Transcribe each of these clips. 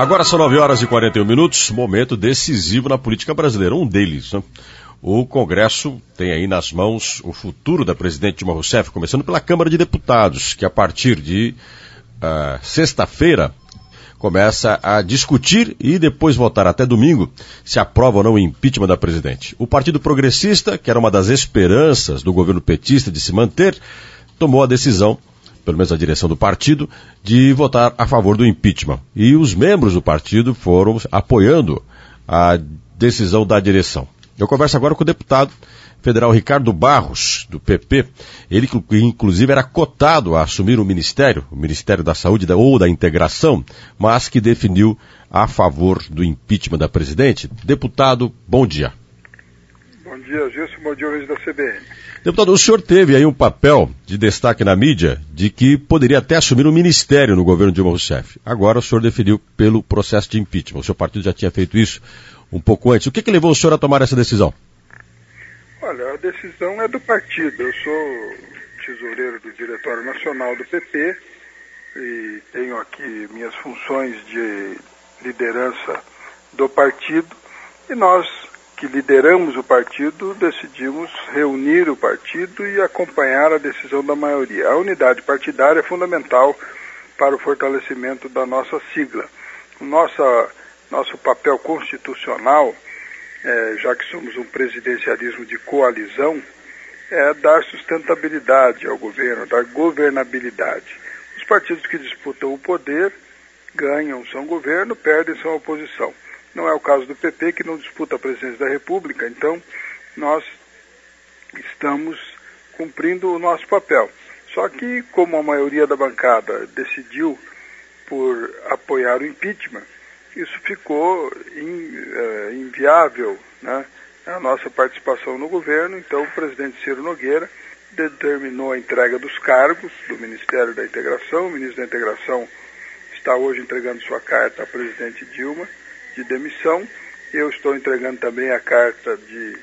Agora são 9h41, momento decisivo na política brasileira, um deles, né? O Congresso tem aí nas mãos o futuro da presidente Dilma Rousseff, começando pela Câmara de Deputados, que a partir de sexta-feira começa a discutir e depois votar até domingo se aprova ou não o impeachment da presidente. O Partido Progressista, que era uma das esperanças do governo petista de se manter, tomou a decisão, pelo menos a direção do partido, de votar a favor do impeachment. E os membros do partido foram apoiando a decisão da direção. Eu converso agora com o deputado federal Ricardo Barros, do PP, ele que inclusive era cotado a assumir o Ministério da Saúde ou da Integração, mas que definiu a favor do impeachment da presidente. Deputado, bom dia. Bom dia, Gilson, bom dia, ouvintes da CBN. Deputado, o senhor teve aí um papel de destaque na mídia de que poderia até assumir um ministério no governo de Dilma Rousseff. Agora o senhor definiu pelo processo de impeachment. O seu partido já tinha feito isso um pouco antes. O que levou o senhor a tomar essa decisão? Olha, a decisão é do partido. Eu sou tesoureiro do Diretório Nacional do PP e tenho aqui minhas funções de liderança do partido. E nós, que lideramos o partido, decidimos reunir o partido e acompanhar a decisão da maioria. A unidade partidária é fundamental para o fortalecimento da nossa sigla. Nosso papel constitucional, já que somos um presidencialismo de coalizão, é dar sustentabilidade ao governo, dar governabilidade. Os partidos que disputam o poder ganham, são governo, perdem, são oposição. Não é o caso do PP, que não disputa a presidência da República, então nós estamos cumprindo o nosso papel. Só que, como a maioria da bancada decidiu por apoiar o impeachment, isso ficou inviável, né, a nossa participação no governo. Então o presidente Ciro Nogueira determinou a entrega dos cargos do Ministério da Integração. O ministro da Integração está hoje entregando sua carta à presidente Dilma de demissão. Eu estou entregando também a carta de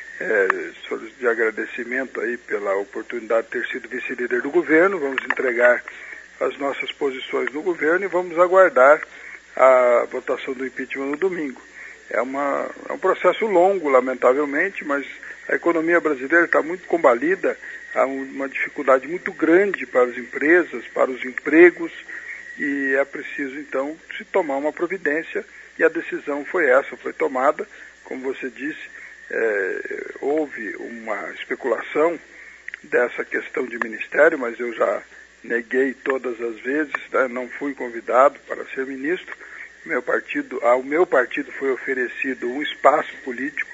agradecimento aí pela oportunidade de ter sido vice-líder do governo. Vamos entregar as nossas posições no governo e vamos aguardar a votação do impeachment no domingo. É um processo longo, lamentavelmente, mas a economia brasileira está muito combalida, há uma dificuldade muito grande para as empresas, para os empregos, e é preciso, então, se tomar uma providência, e a decisão foi tomada. Como você disse, houve uma especulação dessa questão de ministério, mas eu já neguei todas as vezes, né? Não fui convidado para ser ministro. Ao meu partido foi oferecido um espaço político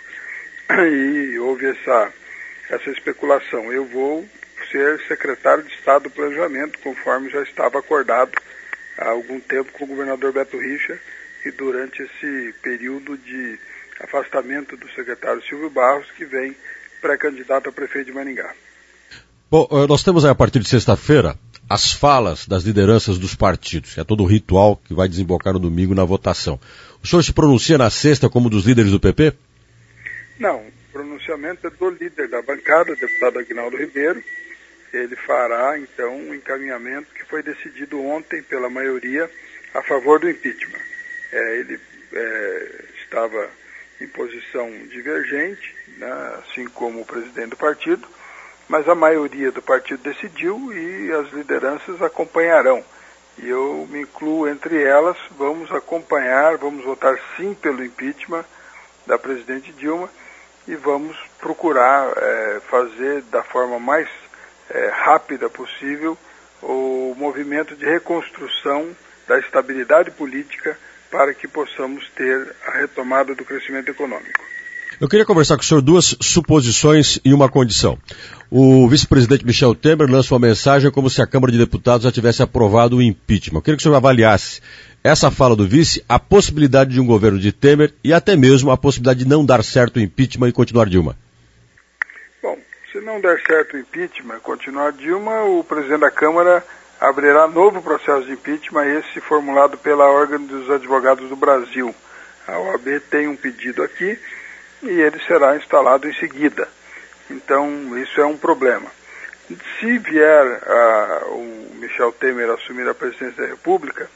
e houve essa especulação. Eu vou ser secretário de Estado do Planejamento, conforme já estava acordado há algum tempo com o governador Beto Richa, e durante esse período de afastamento do secretário Silvio Barros, que vem pré-candidato a prefeito de Maringá. Bom, nós temos aí a partir de sexta-feira as falas das lideranças dos partidos, que é todo o ritual que vai desembocar no domingo na votação. O senhor se pronuncia na sexta como dos líderes do PP? Não, o pronunciamento é do líder da bancada, o deputado Aguinaldo Ribeiro. Ele fará, então, um encaminhamento que foi decidido ontem pela maioria a favor do impeachment. Ele estava em posição divergente, né, assim como o presidente do partido, mas a maioria do partido decidiu e as lideranças acompanharão. E eu me incluo entre elas. Vamos acompanhar, vamos votar sim pelo impeachment da presidente Dilma e vamos procurar fazer da forma mais rápida possível o movimento de reconstrução da estabilidade política para que possamos ter a retomada do crescimento econômico. Eu queria conversar com o senhor duas suposições e uma condição. O vice-presidente Michel Temer lança uma mensagem como se a Câmara de Deputados já tivesse aprovado o impeachment. Eu queria que o senhor avaliasse essa fala do vice, a possibilidade de um governo de Temer e até mesmo a possibilidade de não dar certo o impeachment e continuar Dilma. Bom, se não der certo o impeachment e continuar Dilma, o presidente da Câmara abrirá novo processo de impeachment, esse formulado pela Ordem dos Advogados do Brasil. A OAB tem um pedido aqui e ele será instalado em seguida. Então, isso é um problema. Se vier o Michel Temer assumir a presidência da República,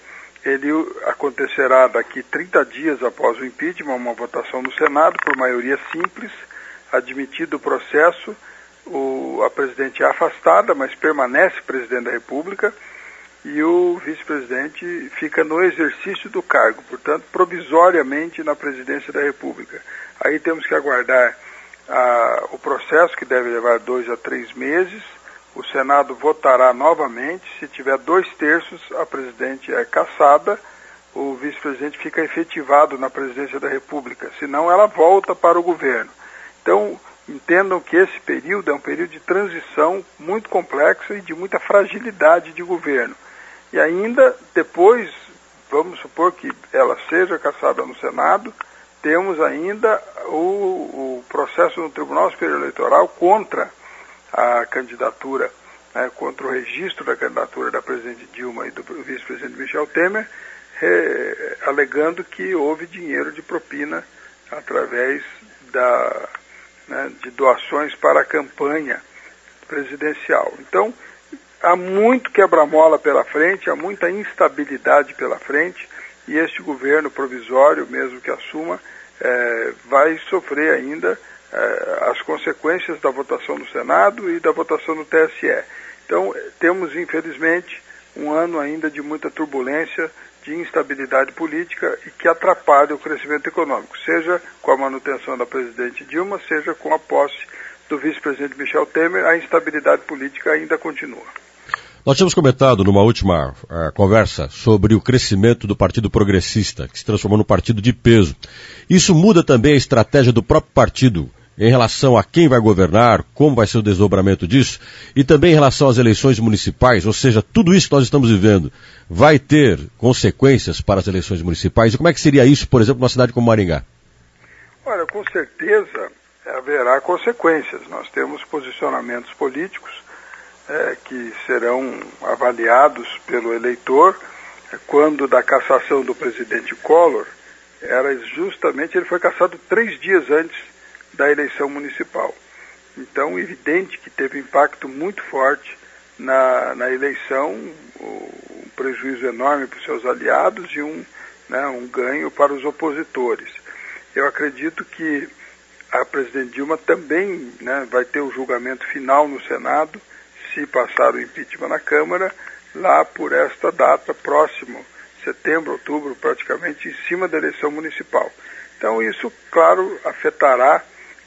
ele acontecerá daqui 30 dias após o impeachment, uma votação no Senado por maioria simples, admitido o processo, a presidente é afastada, mas permanece presidente da República, e o vice-presidente fica no exercício do cargo, portanto, provisoriamente na presidência da República. Aí temos que aguardar o processo, que deve levar 2 a 3 meses, o Senado votará novamente, se tiver 2/3, a presidente é cassada, o vice-presidente fica efetivado na presidência da República, senão ela volta para o governo. Então, entendam que esse período é um período de transição muito complexo e de muita fragilidade de governo. E ainda depois, vamos supor que ela seja cassada no Senado, temos ainda o processo no Tribunal Superior Eleitoral contra a candidatura, contra o registro da candidatura da presidente Dilma e do vice-presidente Michel Temer, alegando que houve dinheiro de propina através de doações para a campanha presidencial. Então, há muito quebra-mola pela frente, há muita instabilidade pela frente, e este governo provisório, mesmo que assuma, vai sofrer ainda as consequências da votação no Senado e da votação no TSE. Então, temos, infelizmente, um ano ainda de muita turbulência, de instabilidade política e que atrapalha o crescimento econômico, seja com a manutenção da presidente Dilma, seja com a posse do vice-presidente Michel Temer, a instabilidade política ainda continua. Nós tínhamos comentado numa última conversa sobre o crescimento do Partido Progressista, que se transformou num partido de peso. Isso muda também a estratégia do próprio partido em relação a quem vai governar, como vai ser o desdobramento disso, e também em relação às eleições municipais, ou seja, tudo isso que nós estamos vivendo vai ter consequências para as eleições municipais, e como é que seria isso, por exemplo, numa cidade como Maringá? Olha, com certeza haverá consequências. Nós temos posicionamentos políticos que serão avaliados pelo eleitor. Quando da cassação do presidente Collor, ele foi cassado 3 dias antes da eleição municipal. Então, evidente que teve impacto muito forte na eleição, um prejuízo enorme para os seus aliados e um ganho para os opositores. Eu acredito que a presidente Dilma também vai ter o julgamento final no Senado, se passar o impeachment na Câmara, lá por esta data, próximo, setembro, outubro, praticamente em cima da eleição municipal. Então, isso, claro, afetará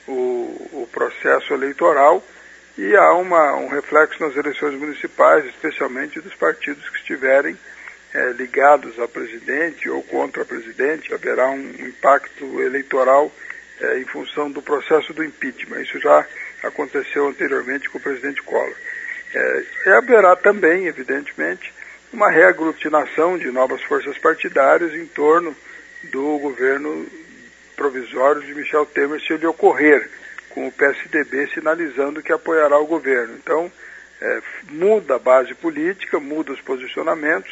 o processo eleitoral e há um reflexo nas eleições municipais, especialmente dos partidos que estiverem ligados a presidente ou contra a presidente. Haverá um impacto eleitoral em função do processo do impeachment. Isso já aconteceu anteriormente com o presidente Collor. Haverá também, evidentemente, uma reaglutinação de novas forças partidárias em torno do governo provisório de Michel Temer, se ele ocorrer, com o PSDB sinalizando que apoiará o governo. Então, muda a base política, muda os posicionamentos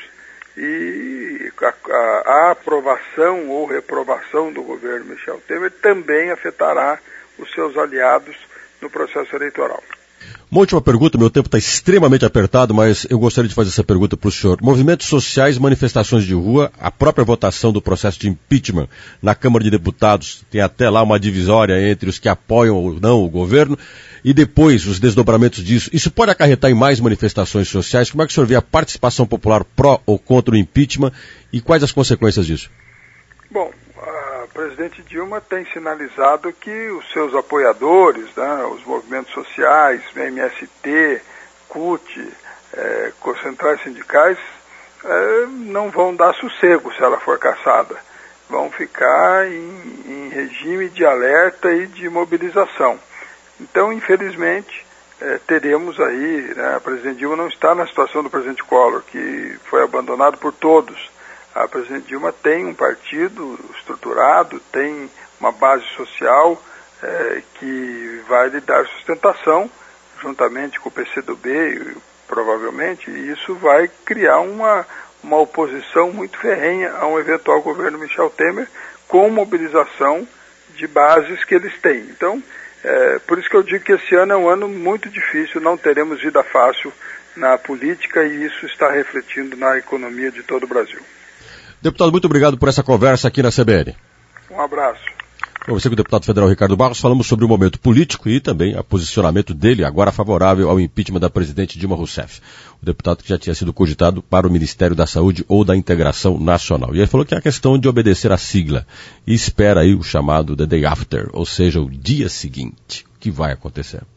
e a aprovação ou reprovação do governo Michel Temer também afetará os seus aliados no processo eleitoral. Uma última pergunta, meu tempo está extremamente apertado, mas eu gostaria de fazer essa pergunta para o senhor. Movimentos sociais, manifestações de rua, a própria votação do processo de impeachment na Câmara de Deputados, tem até lá uma divisória entre os que apoiam ou não o governo, e depois os desdobramentos disso. Isso pode acarretar em mais manifestações sociais? Como é que o senhor vê a participação popular pró ou contra o impeachment e quais as consequências disso? Bom, a presidente Dilma tem sinalizado que os seus apoiadores, os movimentos sociais, MST, CUT, centrais sindicais, não vão dar sossego se ela for cassada. Vão ficar em regime de alerta e de mobilização. Então, infelizmente, teremos aí, a presidente Dilma não está na situação do presidente Collor, que foi abandonado por todos. A presidente Dilma tem um partido estruturado, tem uma base social que vai lhe dar sustentação, juntamente com o PCdoB, provavelmente, e isso vai criar uma oposição muito ferrenha a um eventual governo Michel Temer, com mobilização de bases que eles têm. Então, por isso que eu digo que esse ano é um ano muito difícil, não teremos vida fácil na política e isso está refletindo na economia de todo o Brasil. Deputado, muito obrigado por essa conversa aqui na CBN. Um abraço. Conversei com o deputado federal Ricardo Barros, falamos sobre o momento político e também o posicionamento dele, agora favorável ao impeachment da presidente Dilma Rousseff. O deputado que já tinha sido cogitado para o Ministério da Saúde ou da Integração Nacional. E ele falou que é a questão de obedecer à sigla e espera aí o chamado The Day After, ou seja, o dia seguinte. O que vai acontecer?